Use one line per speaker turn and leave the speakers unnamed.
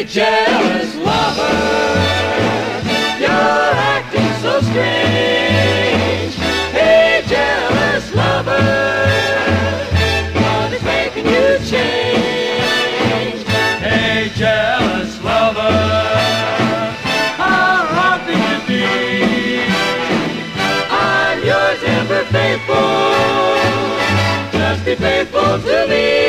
jealous lover, you're acting so strange. Hey, jealous lover, what is making you change? Hey, jealous lover, how hard things to be. I'm yours ever faithful, just be faithful to me.